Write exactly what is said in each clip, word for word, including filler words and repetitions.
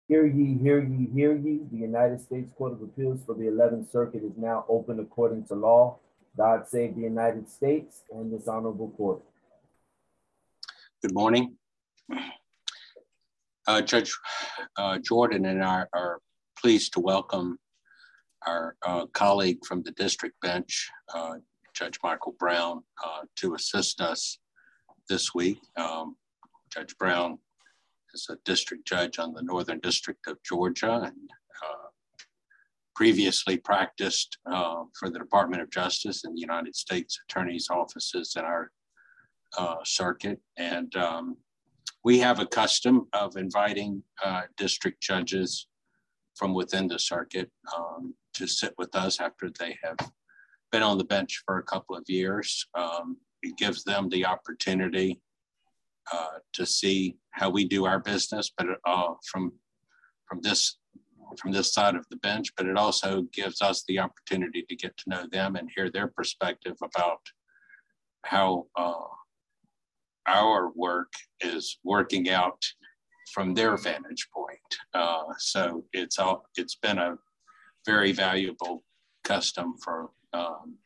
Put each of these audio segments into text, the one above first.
Hear ye, hear ye, hear ye. The United States Court of Appeals for the eleventh Circuit is now open according to law. God save the United States and this honorable court. Good morning. Uh, Judge uh, Jordan and I are pleased to welcome our uh, colleague from the district bench, uh, Judge Michael Brown, uh, to assist us this week. Um, Judge Brown is a district judge on the Northern District of Georgia and uh, previously practiced uh, for the Department of Justice and the United States Attorney's offices in our uh, circuit. And um, we have a custom of inviting uh, district judges from within the circuit um, to sit with us after they have been on the bench for a couple of years. Um, it gives them the opportunity uh, to see how we do our business, but uh, from from this from this side of the bench. But it also gives us the opportunity to get to know them and hear their perspective about how uh, our work is working out from their vantage point. Uh, so it's all it's been a very valuable custom for um,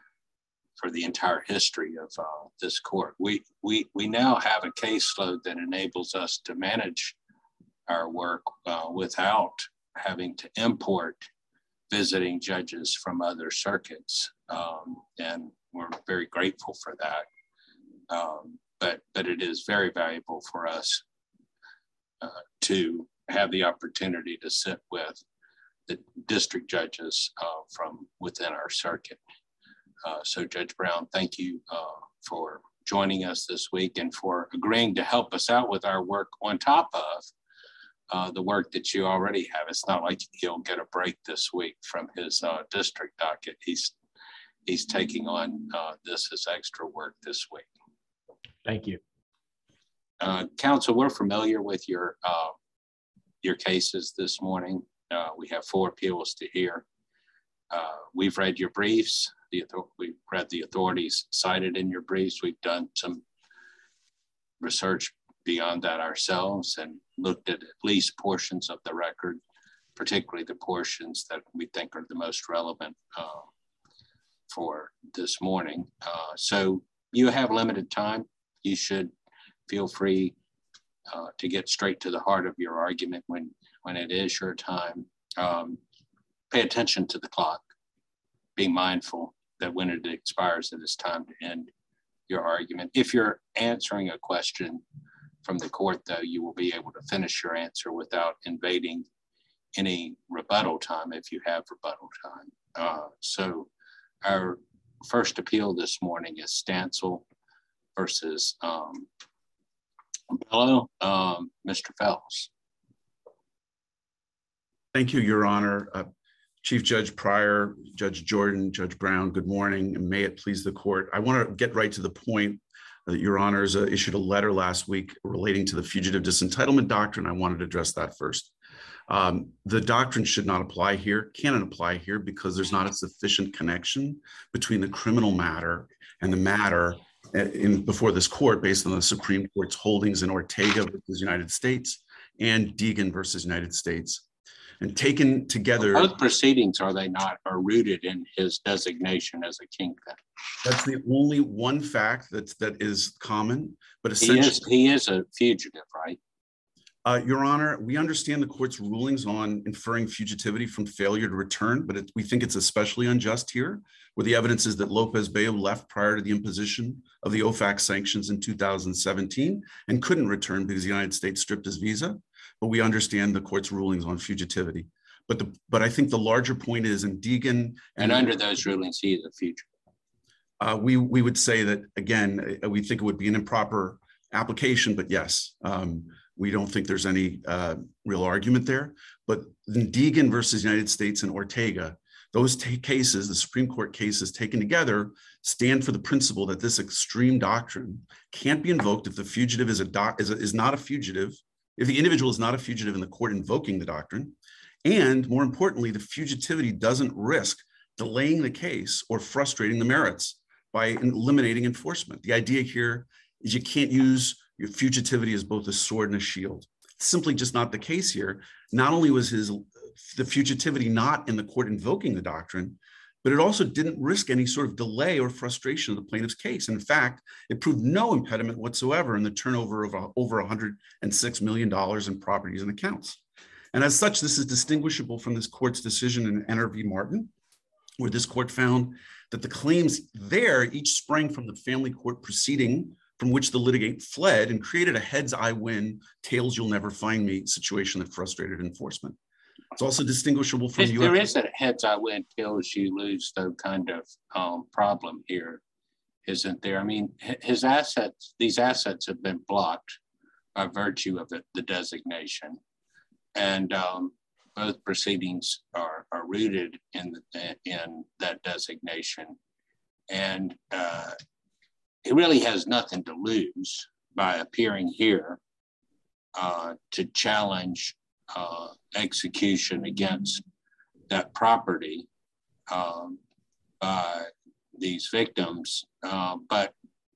for the entire history of uh, this court. We, we, we now have a caseload that enables us to manage our work uh, without having to import visiting judges from other circuits. Um, and we're very grateful for that. Um, but, but it is very valuable for us uh, to have the opportunity to sit with the district judges uh, from within our circuit. Uh, so Judge Brown, thank you uh, for joining us this week and for agreeing to help us out with our work on top of uh, the work that you already have. It's not like he'll get a break this week from his uh, district docket. He's he's taking on uh, this as extra work this week. Thank you. Uh, Counsel, we're familiar with your, uh, your cases this morning. Uh, we have four appeals to hear. Uh, we've read your briefs. The, we've read the authorities cited in your briefs. We've done some research beyond that ourselves and looked at at least portions of the record, particularly the portions that we think are the most relevant uh, for this morning. Uh, so you have limited time. You should feel free uh, to get straight to the heart of your argument when, when it is your time. Um, pay attention to the clock. Be mindful that when it expires, it is time to end your argument. If you're answering a question from the court, though, you will be able to finish your answer without invading any rebuttal time if you have rebuttal time. Uh, so our first appeal this morning is Stansel versus um, Bello. Um, Mister Fells. Thank you, Your Honor. Uh, Chief Judge Pryor, Judge Jordan, Judge Brown, good morning, and may it please the court. I want to get right to the point that Your Honors uh, issued a letter last week relating to the fugitive disentitlement doctrine. I wanted to address that first. Um, the doctrine should not apply here, cannot apply here because there's not a sufficient connection between the criminal matter and the matter in, before this court based on the Supreme Court's holdings in Ortega versus United States and Deegan versus United States. And taken together, both proceedings, are they not, are rooted in his designation as a kingpin? That's the only one fact that's that is common, but essentially he is, he is a fugitive, right? Uh, Your Honor, we understand the court's rulings on inferring fugitivity from failure to return, but it, we think it's especially unjust here, where the evidence is that Lopez Bello left prior to the imposition of the O F A C sanctions in two thousand seventeen and couldn't return because the United States stripped his visa. But we understand the court's rulings on fugitivity. But the but I think the larger point is in Deegan and, and under those rulings, he is a fugitive. Uh, we we would say that again, we think it would be an improper application, but yes, um, we don't think there's any uh, real argument there. But in Deegan versus United States and Ortega, those cases, the Supreme Court cases taken together, stand for the principle that this extreme doctrine can't be invoked if the fugitive is a doc is, a, is not a fugitive. If the individual is not a fugitive in the court invoking the doctrine, and more importantly, the fugitivity doesn't risk delaying the case or frustrating the merits by eliminating enforcement. The idea here is you can't use your fugitivity as both a sword and a shield. simply just not the case here. Not only was his the fugitivity not in the court invoking the doctrine, but it also didn't risk any sort of delay or frustration of the plaintiff's case. In fact, it proved no impediment whatsoever in the turnover of over one hundred six million dollars in properties and accounts. And as such, this is distinguishable from this court's decision in N R V Martin, where this court found that the claims there each sprang from the family court proceeding from which the litigant fled and created a heads I win, tails you'll never find me situation that frustrated enforcement. It's also distinguishable from There, U S there is a heads I win, tails you lose, though, kind of um, problem here, isn't there? I mean, his assets, these assets have been blocked by virtue of the, the designation. And um, both proceedings are, are rooted in, the, in that designation. And uh, he really has nothing to lose by appearing here uh, to challenge uh, execution against that property um, by these victims. Uh, but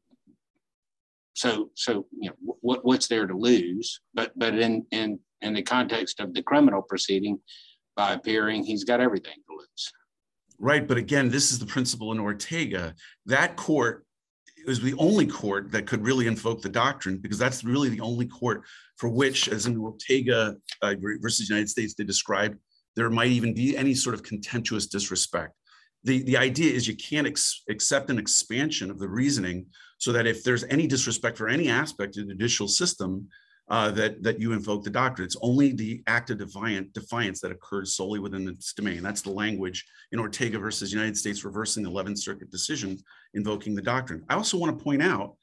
so, so you know, what, what's there to lose? But but in in in the context of the criminal proceeding, by appearing, he's got everything to lose. Right, but again, this is the principle in Ortega. That court was the only court that could really invoke the doctrine, because that's really the only court for which, as in Ortega uh, versus United States, they described there might even be any sort of contemptuous disrespect. The, the idea is you can't ex accept an expansion of the reasoning so that if there's any disrespect for any aspect of the judicial system, uh, that, that you invoke the doctrine. It's only the act of defiant, defiance that occurs solely within its domain. That's the language in Ortega versus United States reversing the eleventh Circuit decision invoking the doctrine. I also want to point out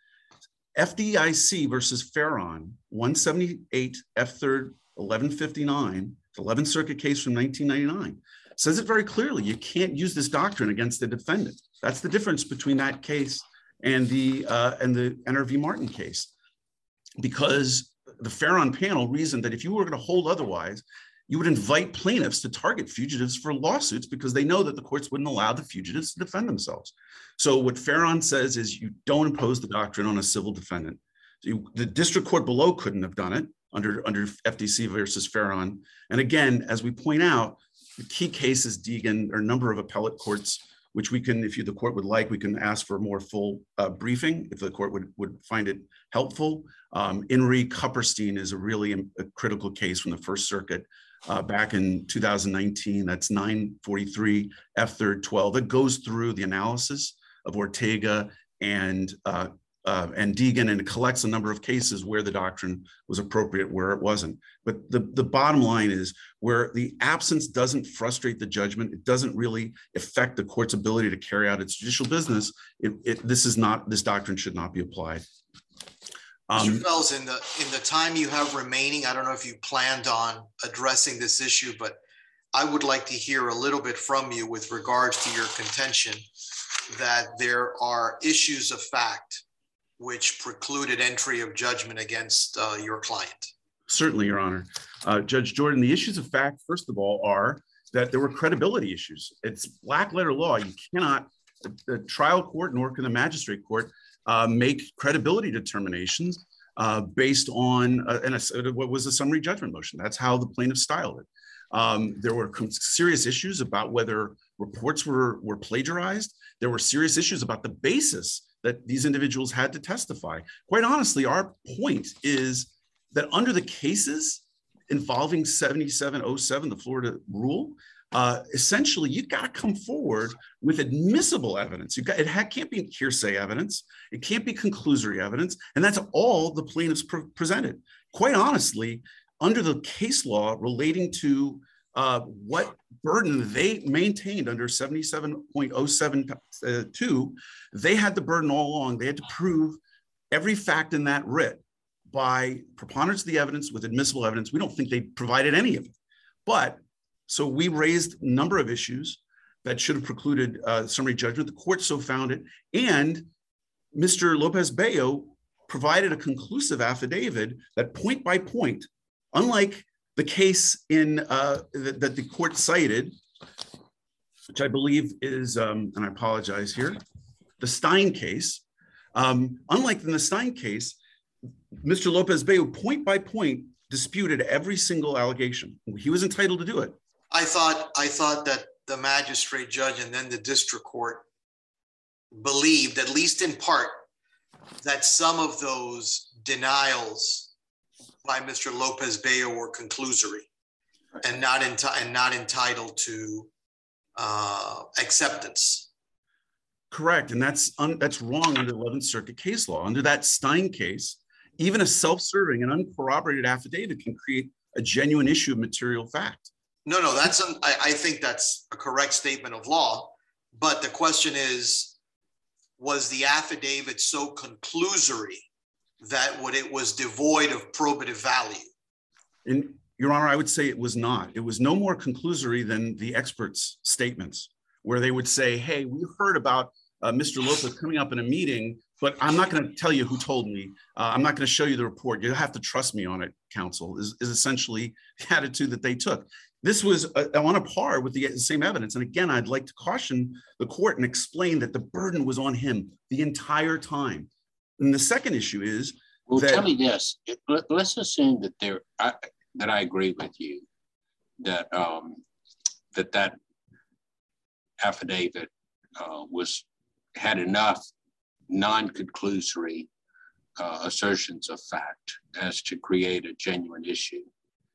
F D I C versus Farron, one seventy-eight F third eleven fifty-nine, the eleventh Circuit case from nineteen ninety-nine, says it very clearly. You can't use this doctrine against the defendant. That's the difference between that case and the uh, and the N R V Martin case, because the Farron panel reasoned that if you were going to hold otherwise, you would invite plaintiffs to target fugitives for lawsuits because they know that the courts wouldn't allow the fugitives to defend themselves. So what Farron says is you don't impose the doctrine on a civil defendant. You, the district court below couldn't have done it under, under F D C versus Farron. And again, as we point out, the key case is Deegan, or a number of appellate courts, which we can, if you, the court would like, we can ask for a more full uh, briefing if the court would, would find it helpful. Um, Inri Kupperstein is a really a critical case from the First Circuit uh, back in two thousand nineteen. That's nine forty-three F third twelve. That goes through the analysis of Ortega and uh, uh, and Deegan, and it collects a number of cases where the doctrine was appropriate, where it wasn't. But the, the bottom line is where the absence doesn't frustrate the judgment, it doesn't really affect the court's ability to carry out its judicial business. It, it, this is not, this doctrine should not be applied. Um, Mister Um, Fells, in the in the time you have remaining, I don't know if you planned on addressing this issue, but I would like to hear a little bit from you with regards to your contention that there are issues of fact which precluded entry of judgment against uh, your client. Certainly, Your Honor. Uh, Judge Jordan, the issues of fact, first of all, are that there were credibility issues. It's black letter law. You cannot, the trial court nor can the magistrate court uh, make credibility determinations uh, based on uh, an, a, what was a summary judgment motion. That's how the plaintiff styled it. Um, there were serious issues about whether reports were, were plagiarized. There were serious issues about the basis that these individuals had to testify. Quite honestly, our point is that under the cases involving seventy-seven oh seven, the Florida rule, uh, essentially you've got to come forward with admissible evidence. You've got, it ha can't be hearsay evidence. It can't be conclusory evidence. And that's all the plaintiffs pre presented. Quite honestly, under the case law relating to uh, what burden they maintained under seventy-seven point oh seven two, they had the burden all along. They had to prove every fact in that writ by preponderance of the evidence with admissible evidence. We don't think they provided any of it. But so we raised a number of issues that should have precluded uh, summary judgment. The court so found it. And Mister Lopez-Bello provided a conclusive affidavit that point by point, unlike the case in uh, that, that the court cited, which I believe is, um, and I apologize here, the Stein case. Um, unlike in the Stein case, Mister Lopez-Bello point by point disputed every single allegation. He was entitled to do it. I thought, I thought that the magistrate judge and then the district court believed, at least in part, that some of those denials by Mister Lopez-Bello were conclusory and not, enti- and not entitled to uh, acceptance. Correct, and that's un- that's wrong under eleventh Circuit case law. Under that Stein case, even a self-serving and uncorroborated affidavit can create a genuine issue of material fact. No, no, that's an, I, I think that's a correct statement of law. But the question is, was the affidavit so conclusory that what it was devoid of probative value? And Your Honor, I would say it was not. It was no more conclusory than the experts' statements, where they would say, hey, we heard about uh, Mister Lopez coming up in a meeting, but I'm not going to tell you who told me. Uh, I'm not going to show you the report. You have to trust me on it, counsel, is, is essentially the attitude that they took. This was uh, on a par with the same evidence. And again, I'd like to caution the court and explain that the burden was on him the entire time. And the second issue is, well, that, tell me this. Let, let's assume that there, I, that I agree with you, that um, that that affidavit uh, was had enough non-conclusory uh, assertions of fact as to create a genuine issue.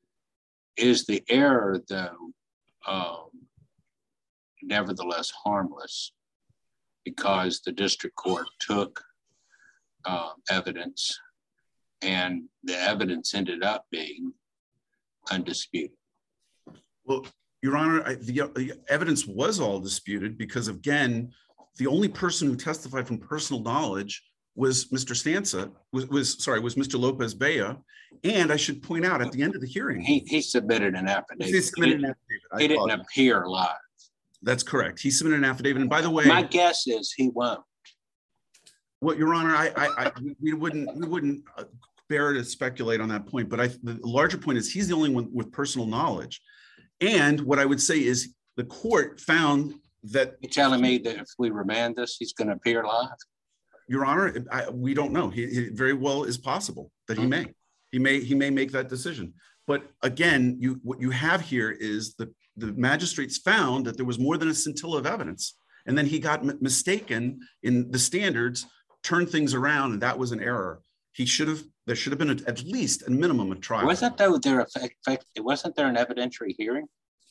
Is the error, though, um, nevertheless harmless because the district court took uh, evidence and the evidence ended up being undisputed? Well, Your Honor, I, the, the evidence was all disputed because, again, the only person who testified from personal knowledge was Mister Stanza, was, was sorry, was Mister Lopez-Bello. And I should point out at the end of the hearing, He, he submitted an affidavit. he submitted he, an affidavit. He didn't appear live. That's correct. He submitted an affidavit. And by the way, my guess is he won't. Well, Your Honor, I, I, I we wouldn't, we wouldn't bear to speculate on that point. But I, the larger point is he's the only one with personal knowledge. And what I would say is the court found that. You're telling me that if we remand this, he's going to appear live? Your Honor, I, we don't know. He, he very well is possible that he mm-hmm. may. He may he may make that decision. But again, you what you have here is the, the magistrates found that there was more than a scintilla of evidence. And then he got m- mistaken in the standards, turned things around, and that was an error. He should have, there should have been a, at least a minimum of trial. Wasn't there, there effect, wasn't there an evidentiary hearing?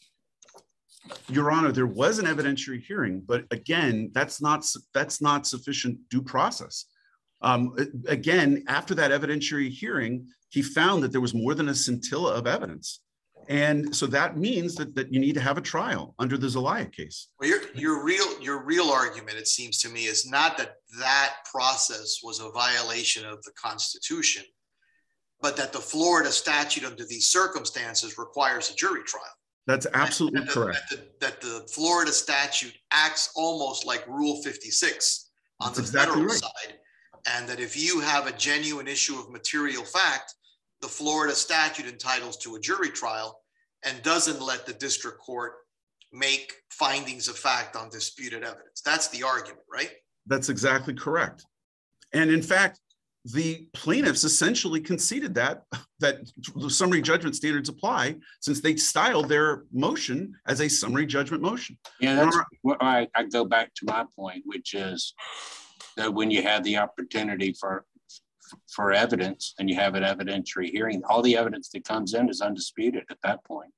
Your Honor, there was an evidentiary hearing, but again, that's not that's not sufficient due process. Um, again, after that evidentiary hearing, he found that there was more than a scintilla of evidence. And so that means that, that you need to have a trial under the Zelaya case. Well, your, your real your real argument, it seems to me, is not that that process was a violation of the Constitution, but that the Florida statute under these circumstances requires a jury trial. That's absolutely that, that correct. The, that, the, that the Florida statute acts almost like Rule fifty-six on That's the exactly federal right. side. And that if you have a genuine issue of material fact, the Florida statute entitles to a jury trial and doesn't let the district court make findings of fact on disputed evidence. That's the argument, right? That's exactly correct. And in fact, the plaintiffs essentially conceded that, that the summary judgment standards apply since they styled their motion as a summary judgment motion. Yeah, that's what I, I go back to my point, which is that when you have the opportunity for for evidence and you have an evidentiary hearing, all the evidence that comes in is undisputed at that point.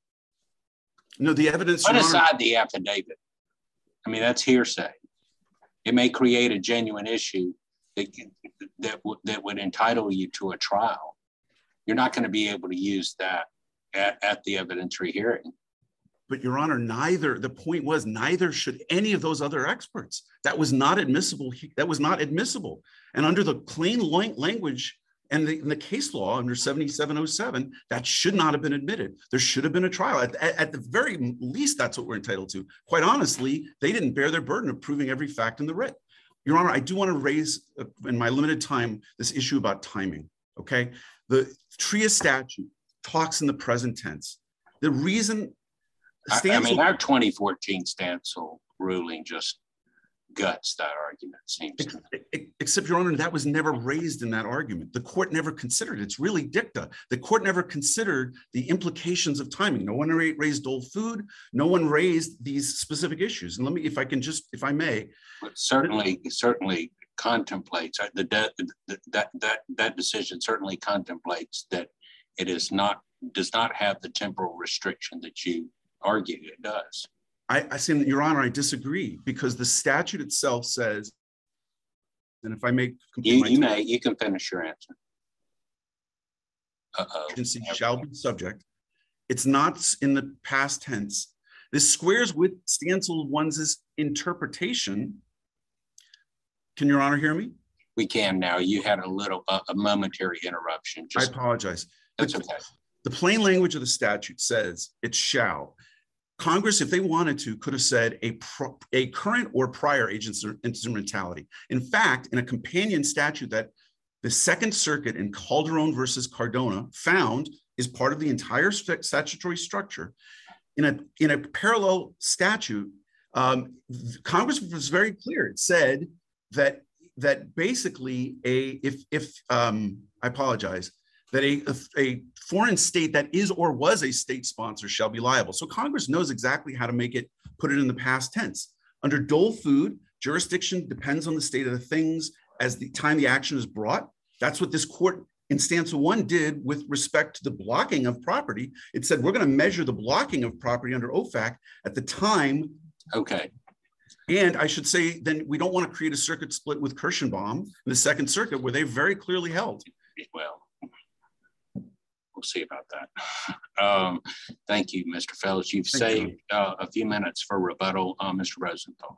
No, the evidence. Put aside the affidavit. I mean, that's hearsay. It may create a genuine issue that, that, that would entitle you to a trial. You're not going to be able to use that at, at the evidentiary hearing. But Your Honor, neither, the point was neither should any of those other experts. That was not admissible. That was not admissible. And under the plain language and the, and the case law under seventy-seven oh seven, that should not have been admitted. There should have been a trial. At, at, at the very least, that's what we're entitled to. Quite honestly, they didn't bear their burden of proving every fact in the writ. Your Honor, I do want to raise, uh, in my limited time, this issue about timing, okay? The TRIA statute talks in the present tense. The reason I, I mean, our twenty fourteen Stancil ruling just guts that argument, seems to me. Except, Your Honor, that was never raised in that argument. The court never considered it. It's really dicta. The court never considered the implications of timing. No one raised Dole Food. No one raised these specific issues. And let me, if I can just, if I may. But certainly, certainly contemplates, the, the, that, that, that decision certainly contemplates that it is not, does not have the temporal restriction that you argue it does. I, I say, Your Honor, I disagree, because the statute itself says, and if I may, you, you may, you can finish your answer. Uh-oh. Agency shall be subject. It's not in the past tense. This squares with Stancil one's interpretation. Can Your Honor hear me? We can now. You had a little, uh, a momentary interruption. Just, I apologize. That's the, okay. The plain language of the statute says it shall. Congress, if they wanted to, could have said a, pro, a current or prior agent's instrumentality. In fact, in a companion statute that the Second Circuit in Calderon versus Cardona found is part of the entire statutory structure, in a, in a parallel statute, um, Congress was very clear. It said that, that basically a, if, if um, I apologize, that a, a, a foreign state that is or was a state sponsor shall be liable. So Congress knows exactly how to make it, put it in the past tense. Under Dole Food, jurisdiction depends on the state of the things as the time the action is brought. That's what this court in stanza one did with respect to the blocking of property. It said, we're gonna measure the blocking of property under O F A C at the time. Okay. And I should say, then we don't wanna create a circuit split with Kirschenbaum in the Second Circuit, where they very clearly held. Well, we'll see about that. Um, thank you, Mister Fellows. You've thank saved you. uh, a few minutes for rebuttal, uh, Mister Rosenthal.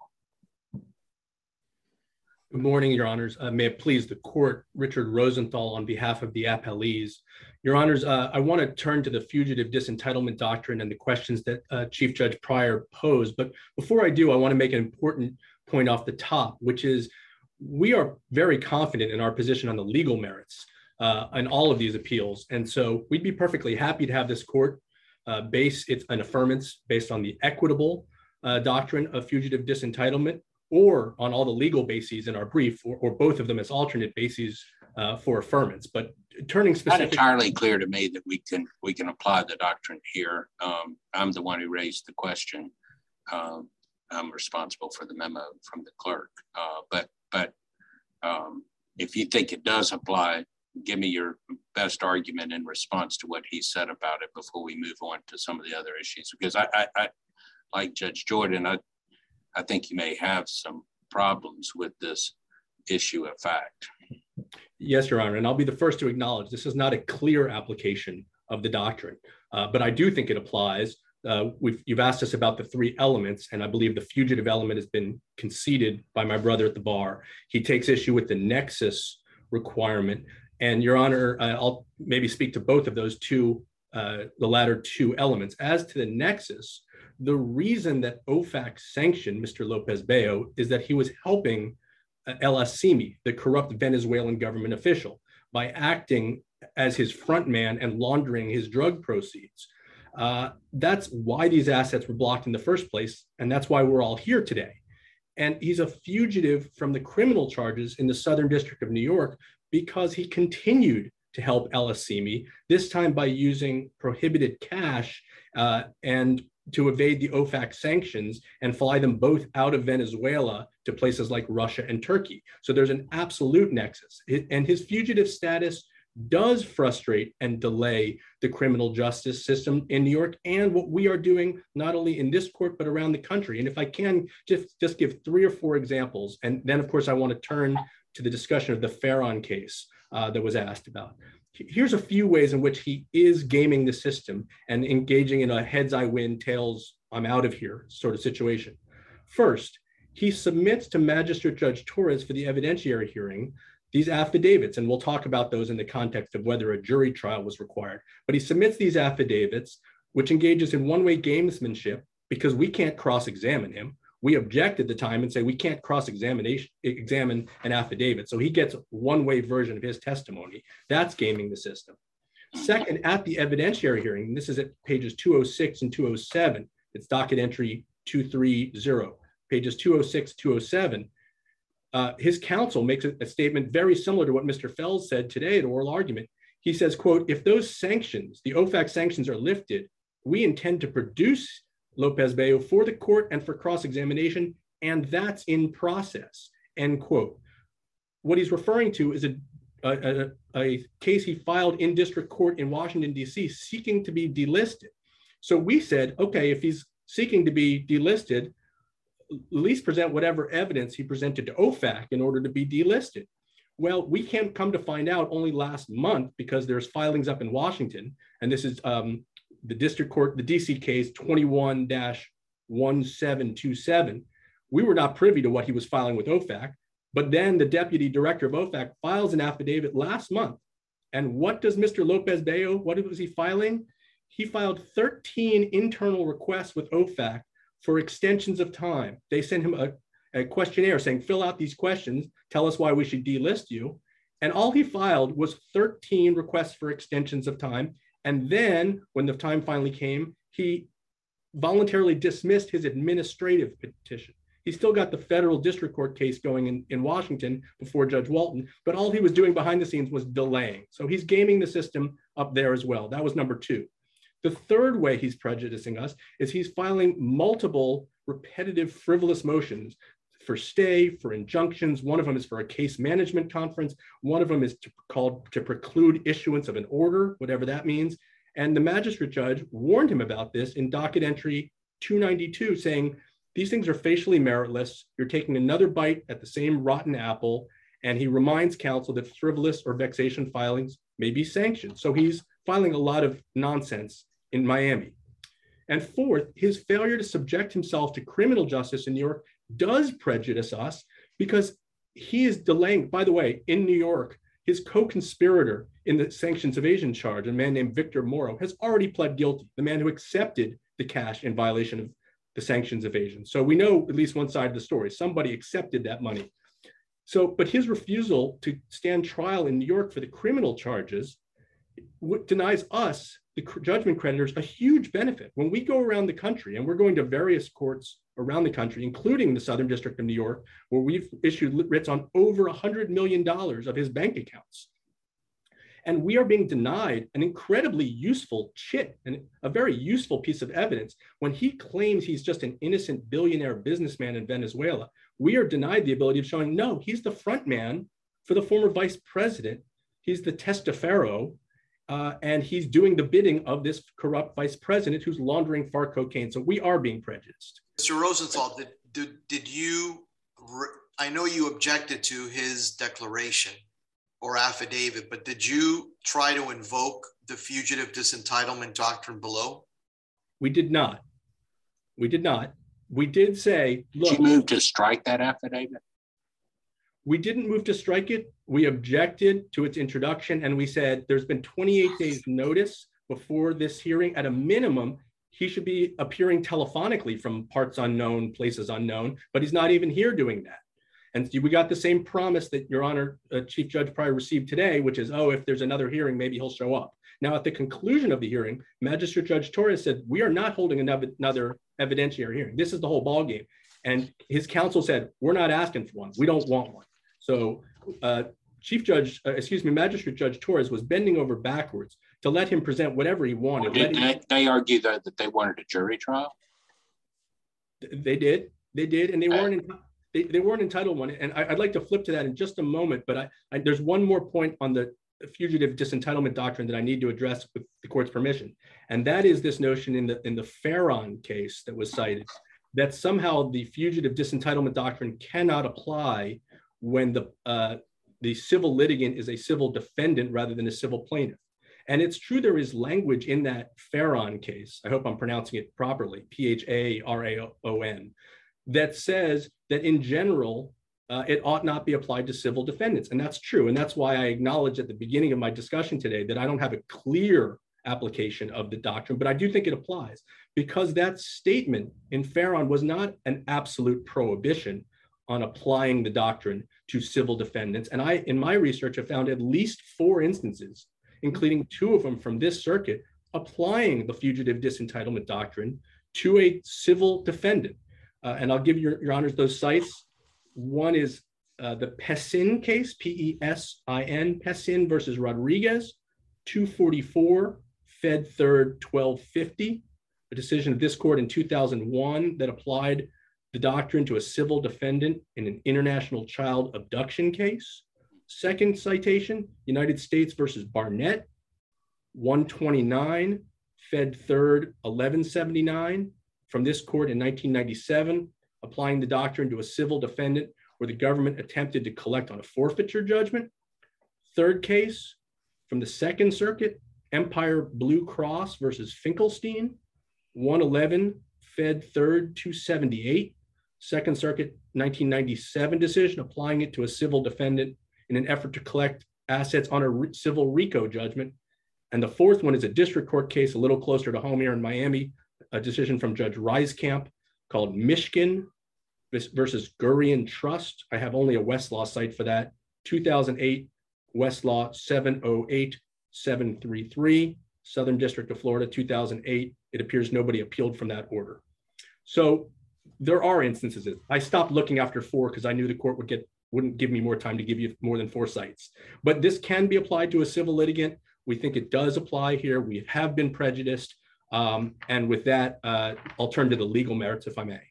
Good morning, Your Honors. Uh, may it please the court, Richard Rosenthal on behalf of the appellees. Your Honors, uh, I want to turn to the fugitive disentitlement doctrine and the questions that uh, Chief Judge Pryor posed. But before I do, I want to make an important point off the top, which is we are very confident in our position on the legal merits uh, on all of these appeals. And so we'd be perfectly happy to have this court uh, base its an affirmance based on the equitable uh, doctrine of fugitive disentitlement, or on all the legal bases in our brief, or, or both of them as alternate bases uh, for affirmance. But turning specific, not entirely clear to me that we can we can apply the doctrine here. Um, I'm the one who raised the question. Um, I'm responsible for the memo from the clerk. Uh, but but um, if you think it does apply, give me your best argument in response to what he said about it before we move on to some of the other issues. Because I, I, I like Judge Jordan, I. I think you may have some problems with this issue of fact. Yes, Your Honor, and I'll be the first to acknowledge this is not a clear application of the doctrine, uh, but I do think it applies. Uh, we've, you've asked us about the three elements, and I believe the fugitive element has been conceded by my brother at the bar. He takes issue with the nexus requirement, and Your Honor, uh, I'll maybe speak to both of those two, uh, the latter two elements. As to the nexus, the reason that O F A C sanctioned Mister Lopez Bello is that he was helping uh, El Asimi, the corrupt Venezuelan government official, by acting as his front man and laundering his drug proceeds. Uh, that's why these assets were blocked in the first place, and that's why we're all here today. And he's a fugitive from the criminal charges in the Southern District of New York because he continued to help El Asimi, this time by using prohibited cash uh, and to evade the O F A C sanctions and fly them both out of Venezuela to places like Russia and Turkey. So there's an absolute nexus. It, and his fugitive status does frustrate and delay the criminal justice system in New York and what we are doing not only in this court, but around the country. And if I can just, just give three or four examples, and then of course I want to turn to the discussion of the Farron case uh, that was asked about. Here's a few ways in which he is gaming the system and engaging in a heads I win, tails I'm out of here sort of situation. First, he submits to Magistrate Judge Torres for the evidentiary hearing these affidavits, and we'll talk about those in the context of whether a jury trial was required. But he submits these affidavits, which engages in one-way gamesmanship because we can't cross-examine him. We object at the time and say we can't cross-examination examine an affidavit. So he gets one-way version of his testimony. That's gaming the system. Second, at the evidentiary hearing, and this is at pages two oh six and two oh seven, it's docket entry two three zero. pages two oh six, two oh seven, uh, his counsel makes a, a statement very similar to what Mister Fells said today at oral argument. He says, quote, if those sanctions, the O F A C sanctions are lifted, we intend to produce Lopez Bello for the court and for cross-examination, and that's in process, end quote. What he's referring to is a, a, a, a case he filed in district court in Washington, D C, seeking to be delisted. So we said, okay, if he's seeking to be delisted, at least present whatever evidence he presented to O F A C in order to be delisted. Well, we can't come to find out only last month because there's filings up in Washington, and this is um, the district court, the D C case twenty-one dash one seven two seven. We were not privy to what he was filing with O F A C, but then the deputy director of O F A C files an affidavit last month. And what does Mister Lopez Bello, what was he filing? He filed thirteen internal requests with O F A C for extensions of time. They sent him a, a questionnaire saying, fill out these questions, tell us why we should delist you. And all he filed was thirteen requests for extensions of time. And then when the time finally came, he voluntarily dismissed his administrative petition. He still got the federal district court case going in, in Washington before Judge Walton, but all he was doing behind the scenes was delaying. So he's gaming the system up there as well. That was number two. The third way he's prejudicing us is he's filing multiple repetitive frivolous motions for stay, for injunctions. One of them is for a case management conference. One of them is to, called to preclude issuance of an order, whatever that means. And the magistrate judge warned him about this in docket entry two ninety-two, saying, these things are facially meritless. You're taking another bite at the same rotten apple. And he reminds counsel that frivolous or vexation filings may be sanctioned. So he's filing a lot of nonsense in Miami. And fourth, his failure to subject himself to criminal justice in New York does prejudice us because he is delaying. By the way, in New York, his co-conspirator in the sanctions evasion charge, a man named Victor Moro, has already pled guilty, the man who accepted the cash in violation of the sanctions evasion. So we know at least one side of the story. Somebody accepted that money. So, but his refusal to stand trial in New York for the criminal charges denies us, the judgment creditors, a huge benefit. When we go around the country, and we're going to various courts around the country, including the Southern District of New York, where we've issued writs on over one hundred million dollars of his bank accounts. And we are being denied an incredibly useful chit and a very useful piece of evidence. When he claims he's just an innocent billionaire businessman in Venezuela, we are denied the ability of showing, no, he's the front man for the former vice president. He's the testaferro, uh, and he's doing the bidding of this corrupt vice president who's laundering far cocaine. So we are being prejudiced. Mister Rosenthal, did, did, did you, I know you objected to his declaration or affidavit, but did you try to invoke the fugitive disentitlement doctrine below? We did not. We did not. We did say, look. Did you move to strike that affidavit? We didn't move to strike it. We objected to its introduction, and we said there's been twenty-eight days notice before this hearing. At a minimum, he should be appearing telephonically from parts unknown, places unknown, but he's not even here doing that. And we got the same promise that Your Honor, uh, Chief Judge Pryor received today, which is, oh, if there's another hearing, maybe he'll show up. Now, at the conclusion of the hearing, Magistrate Judge Torres said, we are not holding another, another evidentiary hearing. This is the whole ballgame. And his counsel said, we're not asking for one. We don't want one. So uh, Chief Judge, uh, excuse me, Magistrate Judge Torres was bending over backwards to let him present whatever he wanted. Well, did him... they, they argue that, that they wanted a jury trial? They did. They did. And they weren't in, they, they weren't entitled one. And I, I'd like to flip to that in just a moment. But I, I, there's one more point on the fugitive disentitlement doctrine that I need to address with the court's permission. And that is this notion in the, in the Farron case that was cited, that somehow the fugitive disentitlement doctrine cannot apply when the, uh, the civil litigant is a civil defendant rather than a civil plaintiff. And it's true there is language in that Farron case, I hope I'm pronouncing it properly, P H A R A O N, that says that in general, uh, it ought not be applied to civil defendants. And that's true. And that's why I acknowledged at the beginning of my discussion today that I don't have a clear application of the doctrine, but I do think it applies because that statement in Farron was not an absolute prohibition on applying the doctrine to civil defendants. And I, in my research, have found at least four instances, including two of them from this circuit, applying the fugitive disentitlement doctrine to a civil defendant. Uh, and I'll give your, your honors those sites. One is uh, the Pesin case, P E S I N, Pesin versus Rodriguez, two forty-four, Fed Third, twelve fifty, a decision of this court in two thousand one that applied the doctrine to a civil defendant in an international child abduction case. Second citation, United States versus Barnett, one twenty-nine, Fed Third, eleven seventy-nine, from this court in nineteen ninety-seven, applying the doctrine to a civil defendant where the government attempted to collect on a forfeiture judgment. Third case from the Second Circuit, Empire Blue Cross versus Finkelstein, one eleven, Fed Third, two seventy-eight, Second Circuit nineteen ninety-seven decision, applying it to a civil defendant in an effort to collect assets on a re- civil RICO judgment. And the fourth one is a district court case a little closer to home here in Miami, a decision from Judge Reiskamp called Mishkin versus Gurian Trust. I have only a Westlaw site for that, two thousand eight, Westlaw seven oh eight seven three three, Southern District of Florida, two thousand eight. It appears nobody appealed from that order. So there are instances. I stopped looking after four because I knew the court would get wouldn't give me more time to give you more than four sites. But this can be applied to a civil litigant. We think it does apply here. We have been prejudiced. Um, and with that, uh, I'll turn to the legal merits, if I may.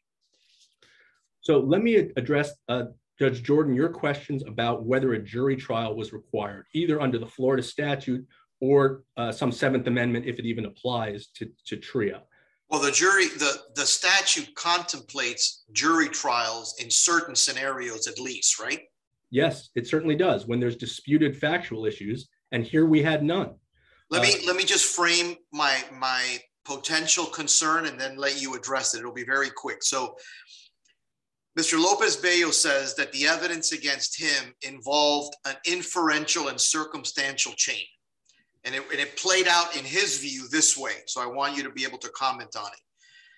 So let me address, uh, Judge Jordan, your questions about whether a jury trial was required, either under the Florida statute or uh, some Seventh Amendment, if it even applies to, to TRIA. Well, the jury, the, the statute contemplates jury trials in certain scenarios at least, right? Yes, it certainly does, when there's disputed factual issues, and here we had none. Let me uh, let me just frame my my potential concern and then let you address it. It'll be very quick. So Mister Lopez-Bello says that the evidence against him involved an inferential and circumstantial chain. And it, and it played out in his view this way. So I want you to be able to comment on it.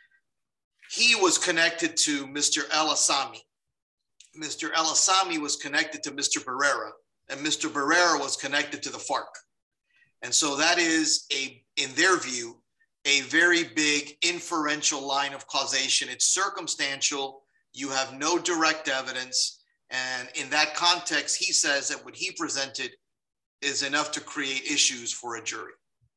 He was connected to Mister El-Assami. Mister El-Assami was connected to Mister Barrera, and Mister Barrera was connected to the FARC. And so that is, a, in their view, a very big inferential line of causation. It's circumstantial. You have no direct evidence. And in that context, he says that what he presented is enough to create issues for a jury.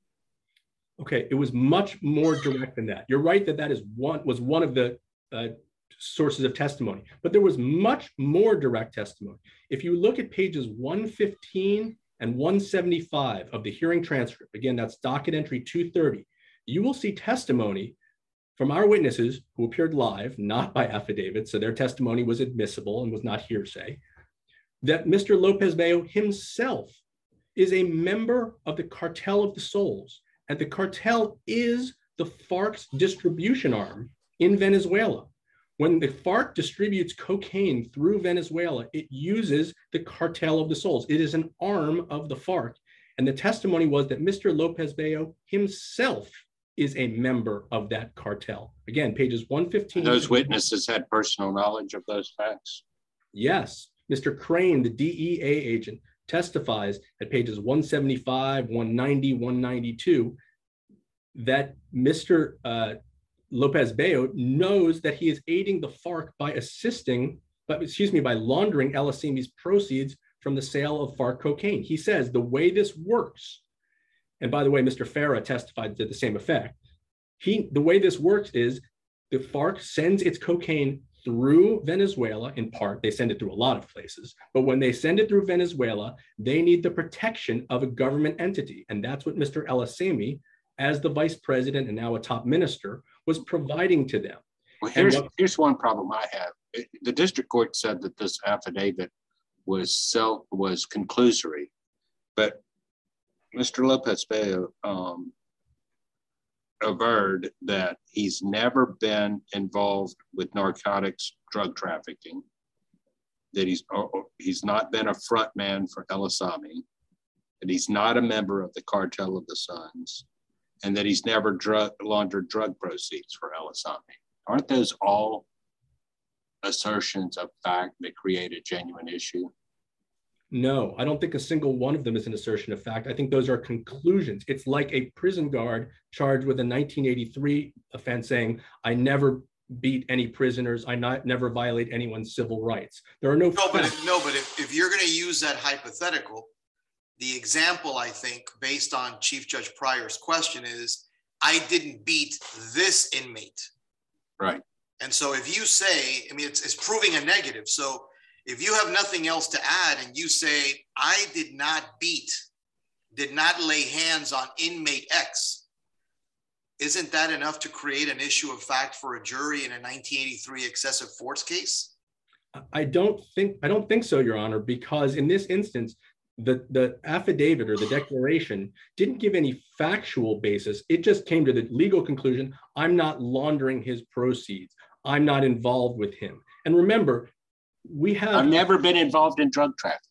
Okay, it was much more direct than that. You're right that that is one was one of the uh, sources of testimony, but there was much more direct testimony. If you look at pages one fifteen and one seventy-five of the hearing transcript, again, that's docket entry two thirty, you will see testimony from our witnesses who appeared live, not by affidavit, so their testimony was admissible and was not hearsay, that Mister Lopez-Bello himself is a member of the Cartel of the Souls, and the cartel is the FARC's distribution arm in Venezuela. When the FARC distributes cocaine through Venezuela, it uses the Cartel of the Souls. It is an arm of the FARC. And the testimony was that Mister Lopez-Bello himself is a member of that cartel. Again, pages one fifteen. Those witnesses had personal knowledge of those facts? Yes. Mister Crane, the D E A agent, testifies at pages one seventy-five, one ninety, one ninety-two that Mister Uh, Lopez-Bello knows that he is aiding the FARC by assisting, but excuse me, by laundering El-Assami's proceeds from the sale of FARC cocaine. He says the way this works, and by the way, Mister Farah testified to the same effect. He, the way this works is the FARC sends its cocaine through Venezuela. In part, they send it through a lot of places, but when they send it through Venezuela, they need the protection of a government entity. And that's what Mister El-Assami, as the vice president and now a top minister, was providing to them. Well, here's, what, here's one problem I have. The district court said that this affidavit was self, was conclusory, but Mister Lopez-Bello um, averred that he's never been involved with narcotics drug trafficking, that he's, or he's not been a front man for El-Assami, that he's not a member of the Cartel of the Suns, and that he's never drug, laundered drug proceeds for El-Assami. Aren't those all assertions of fact that create a genuine issue? No, I don't think a single one of them is an assertion of fact. I think those are conclusions. It's like a prison guard charged with a nineteen eighty-three offense saying, I never beat any prisoners. I not never violate anyone's civil rights. There are no. No, but if, no, but if, if you're going to use that hypothetical, the example I think, based on Chief Judge Pryor's question, is I didn't beat this inmate. Right. And so if you say, I mean, it's, it's proving a negative. So if you have nothing else to add and you say, I did not beat, did not lay hands on inmate X, isn't that enough to create an issue of fact for a jury in a nineteen eighty-three excessive force case? I don't think I don't think so, Your Honor, because in this instance, the, the affidavit or the declaration didn't give any factual basis. It just came to the legal conclusion, I'm not laundering his proceeds. I'm not involved with him. And remember, we have- I've never been involved in drug trafficking.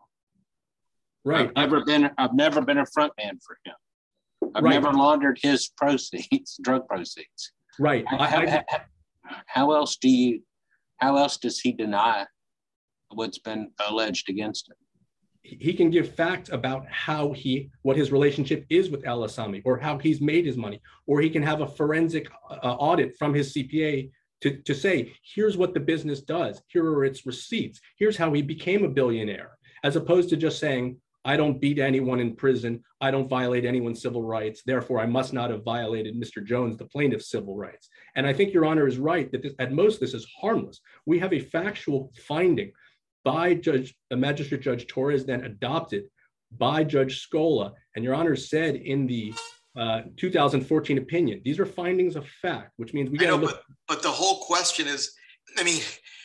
Right. I've never been, I've never been a front man for him. I've Right. never laundered his proceeds, drug proceeds. Right. How, I, I, how, how else do you, how else does he deny what's been alleged against him? he can give facts about how he, what his relationship is with Al Asami, or how he's made his money, or he can have a forensic uh, audit from his C P A to, to say, here's what the business does. Here are its receipts. Here's how he became a billionaire, as opposed to just saying, I don't beat anyone in prison. I don't violate anyone's civil rights. Therefore, I must not have violated Mister Jones, the plaintiff's civil rights. And I think Your Honor is right that this, at most this is harmless. We have a factual finding by Judge, uh, Magistrate Judge Torres, then adopted by Judge Scola. And Your Honor said in the uh, two thousand fourteen opinion, these are findings of fact, which means we got to look. But, but the whole question is, I mean,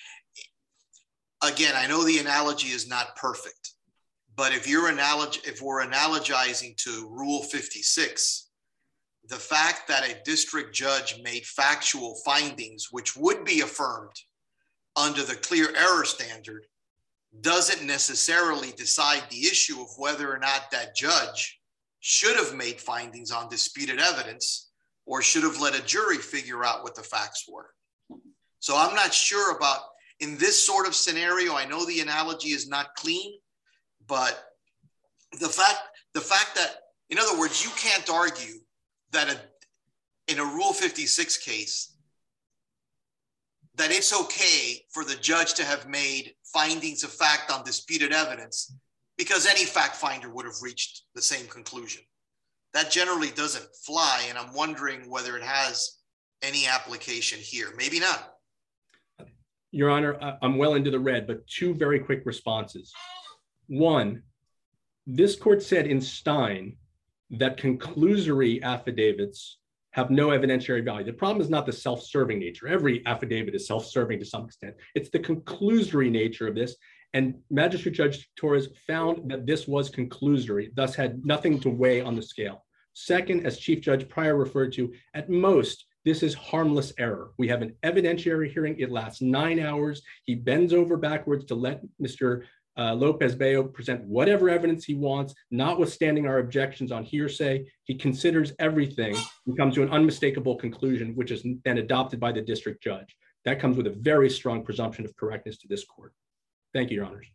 again, I know the analogy is not perfect, but if you're analog, if we're analogizing to Rule fifty-six, the fact that a district judge made factual findings, which would be affirmed under the clear error standard, doesn't necessarily decide the issue of whether or not that judge should have made findings on disputed evidence or should have let a jury figure out what the facts were. So I'm not sure about, in this sort of scenario, I know the analogy is not clean, but the fact, the fact that, in other words, you can't argue that a, in a Rule fifty-six case, that it's okay for the judge to have made findings of fact on disputed evidence because any fact finder would have reached the same conclusion. That generally doesn't fly, and I'm wondering whether it has any application here. Maybe not. Your Honor, I'm well into the red, but two very quick responses. One, this court said in Stein that conclusory affidavits have no evidentiary value. The problem is not the self-serving nature. Every affidavit is self-serving to some extent. It's the conclusory nature of this. And Magistrate Judge Torres found that this was conclusory, thus had nothing to weigh on the scale. Second, as Chief Judge Pryor referred to, at most, this is harmless error. We have an evidentiary hearing. It lasts nine hours. He bends over backwards to let Mister Uh, Lopez Bello present whatever evidence he wants, notwithstanding our objections on hearsay. He considers everything and comes to an unmistakable conclusion, which is then adopted by the district judge. That comes with a very strong presumption of correctness to this court. Thank you, Your Honors.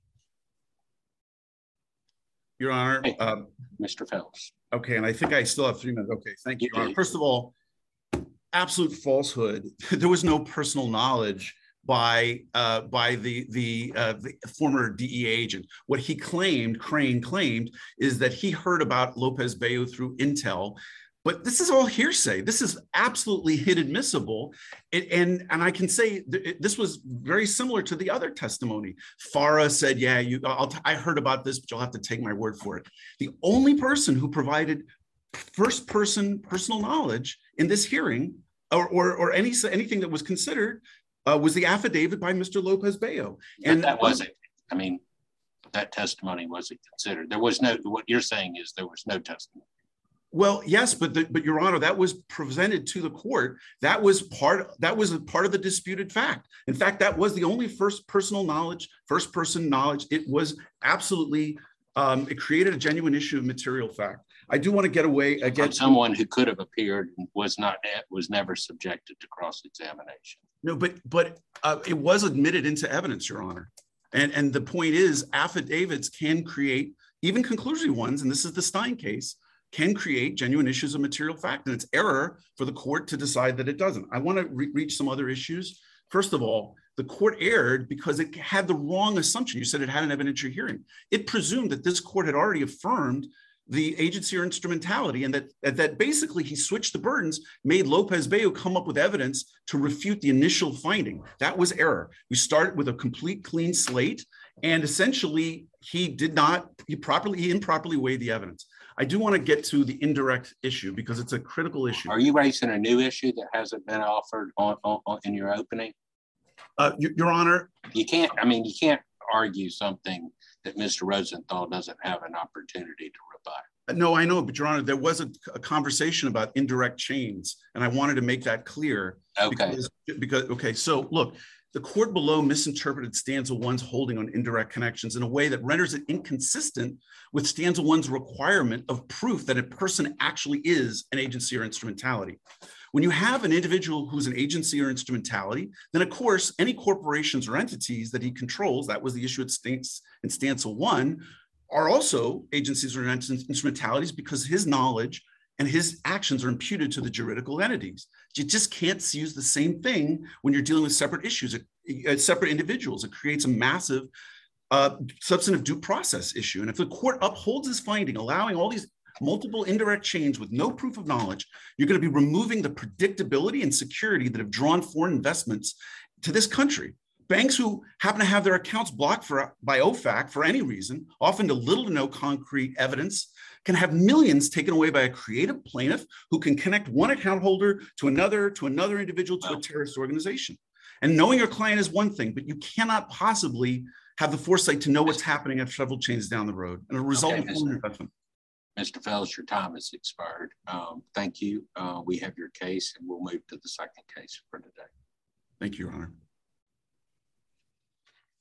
Your Honor. Hey, uh, Mister Phelps. Okay, and I think I still have three minutes. Okay, thank you, Your Honor. First of all, absolute falsehood. There was no personal knowledge by uh, by the the, uh, the former D E A agent. What he claimed, Crane claimed, is that he heard about Lopez Bello through intel, but this is all hearsay. This is absolutely inadmissible, it, and and I can say th this was very similar to the other testimony. Farah said, "Yeah, you, I'll t I heard about this, but you'll have to take my word for it." The only person who provided first-person personal knowledge in this hearing, or or, or any anything that was considered, Uh, was the affidavit by Mister Lopez Bello. And that wasn't, I mean, that testimony wasn't considered. There was no, what you're saying is there was no testimony. Well, yes, but the, but Your Honor, that was presented to the court. That was part, that was a part of the disputed fact. In fact, that was the only first personal knowledge, first person knowledge. It was absolutely, um, it created a genuine issue of material fact. I do want to get away again. From someone who could have appeared and was not, was never subjected to cross-examination. No, but but uh, it was admitted into evidence, Your Honor. And, and the point is, affidavits can create, even conclusory ones, and this is the Stein case, can create genuine issues of material fact, and it's error for the court to decide that it doesn't. I want to re reach some other issues. First of all, the court erred because it had the wrong assumption. You said it had an evidentiary hearing. It presumed that this court had already affirmed the agency or instrumentality, and that, that basically he switched the burdens, made Lopez Bello come up with evidence to refute the initial finding. That was error. We started with a complete clean slate, and essentially he did not, he properly, he improperly weighed the evidence. I do want to get to the indirect issue because it's a critical issue. Are you raising a new issue that hasn't been offered on, on, on in your opening? Uh, Your, Your Honor. You can't, I mean, you can't argue something that Mister Rosenthal doesn't have an opportunity to rebut. No, I know, but Your Honor, there was a, a conversation about indirect chains, and I wanted to make that clear. Okay. Because, because, okay, so look, the court below misinterpreted stanza one's holding on indirect connections in a way that renders it inconsistent with stanza one's requirement of proof that a person actually is an agency or instrumentality. When you have an individual who's an agency or instrumentality, then of course, any corporations or entities that he controls, that was the issue at stinks in stanza one, are also agencies or instrumentalities because his knowledge and his actions are imputed to the juridical entities. You just can't use the same thing when you're dealing with separate issues, uh, separate individuals. It creates a massive uh, substantive due process issue. And if the court upholds this finding, allowing all these multiple indirect chains with no proof of knowledge, you're going to be removing the predictability and security that have drawn foreign investments to this country. Banks who happen to have their accounts blocked for, by O FAC for any reason, often to little to no concrete evidence, can have millions taken away by a creative plaintiff who can connect one account holder to another, to another individual, to a terrorist organization. And knowing your client is one thing, but you cannot possibly have the foresight to know what's happening at several chains down the road and a result Okay, of foreign investment. Mister Fells, your time has expired. Um, thank you. Uh, we have your case, and we'll move to the second case for today. Thank you, Your Honor.